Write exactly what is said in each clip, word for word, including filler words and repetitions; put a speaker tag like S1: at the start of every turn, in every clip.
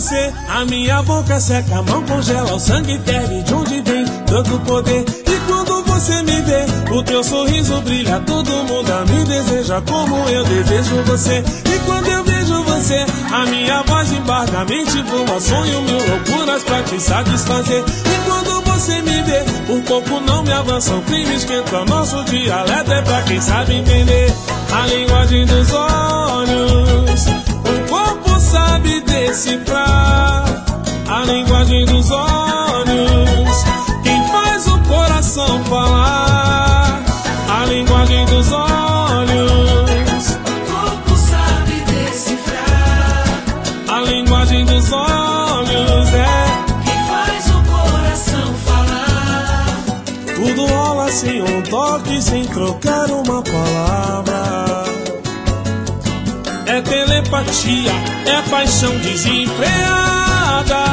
S1: você, a minha boca seca, a mão congela, o sangue ferve, de onde vem tanto poder? E quando você me vê, o teu sorriso brilha, todo mundo me deseja como eu desejo você. E quando eu vejo você, a minha voz embarga, a mente voa, sonho mil loucuras pra te satisfazer. E quando você me vê, por pouco não me avança, o crime esquenta, nosso dialeto é pra quem sabe entender. A linguagem dos olhos, o corpo sabe decifrar. A linguagem dos olhos, quem faz o coração falar. A linguagem dos olhos,
S2: o corpo sabe decifrar.
S1: a linguagem dos olhos é
S2: quem faz o coração falar.
S1: tudo rola sem um toque, sem trocar uma palavra. É telepatia, é paixão desenfreada.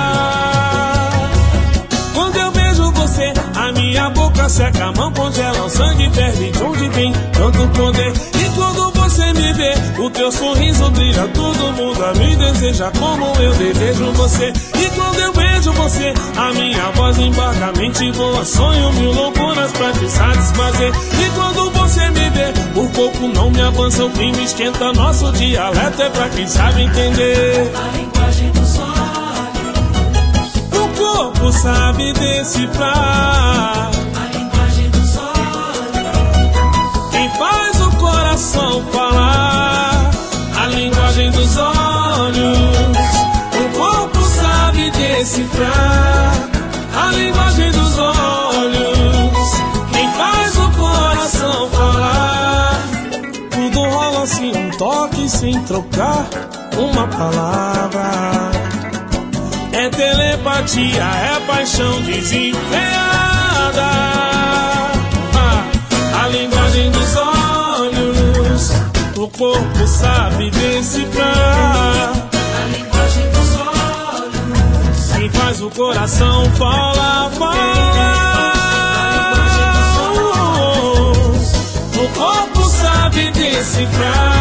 S1: Quando eu vejo você, a minha boca seca, a mão congela, o sangue ferve, de onde vem tanto poder? E quando você me vê, o teu sorriso brilha, todo mundo me deseja como eu desejo você. E quando eu vejo você, a minha voz embarca, a mente voa, sonho mil loucuras pra te satisfazer. E quando você me vê, por pouco não me avança, o crime esquenta, nosso dialeto é pra quem sabe entender.
S2: A linguagem dos olhos,
S1: O corpo sabe decifrar.
S2: a linguagem dos olhos,
S1: Quem faz o coração falar. A linguagem dos olhos, o corpo sabe decifrar. A linguagem dos olhos, quem faz o coração falar. Tudo rola sem um toque, sem trocar uma palavra. É telepatia, é paixão desenfreada. Ah, a linguagem dos olhos, o corpo sabe decifrar.
S2: a linguagem dos olhos,
S1: Quem faz o coração falar, falar. O corpo sabe decifrar.